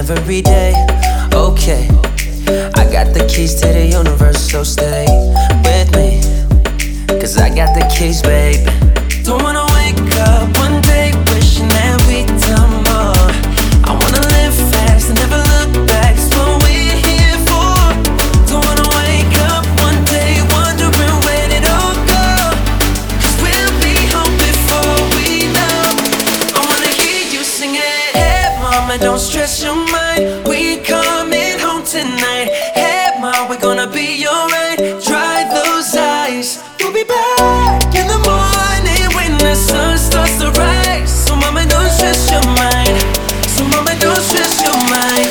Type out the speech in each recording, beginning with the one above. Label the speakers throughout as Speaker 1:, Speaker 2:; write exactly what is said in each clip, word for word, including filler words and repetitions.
Speaker 1: every day. Okay, I got the keys to the universe, so stay with me, cause I got the keys, baby. Don't wanna wake up one day wishing that we'd done more. I wanna live fast and never look back, it's what we're here for. Don't wanna wake up one day wondering where did it all go, cause we'll be home before we know. I wanna hear you sing it. Hey mama, don't stress your mind, we coming home tonight. Hey mama, we're gonna be alright. Dry those eyes, we'll be back in the morning when the sun starts to rise. So mama, don't stress your mind, so mama, don't stress your mind.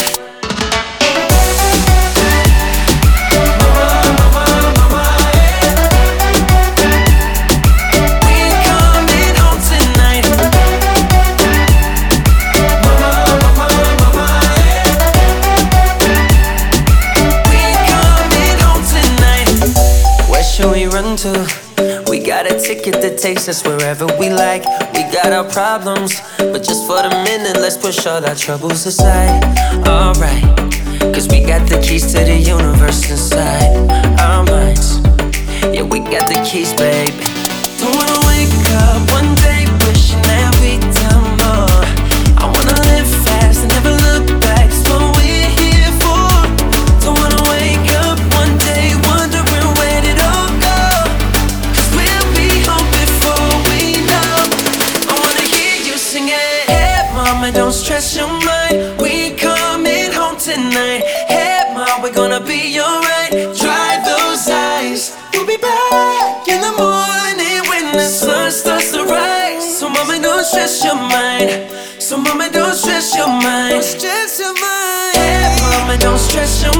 Speaker 1: We got a ticket that takes us wherever we like. We got our problems, but just for the minute, let's push all our troubles aside. Alright, cause we got the keys to the universe inside our minds. Yeah, we got the keys, baby. Don't wanna wake up one day wishing that we'd done more. I wanna live fast and never look back, it's what we're here for. Don't wanna wake up one day wondering where did it all go, don't stress your mind, we coming home tonight. Hey mom, we're gonna be alright. Dry those eyes, we'll be back in the morning when the sun starts to rise. So mama, don't stress your mind, so mama, don't stress your mind, don't stress your mind. Hey mama, don't stress your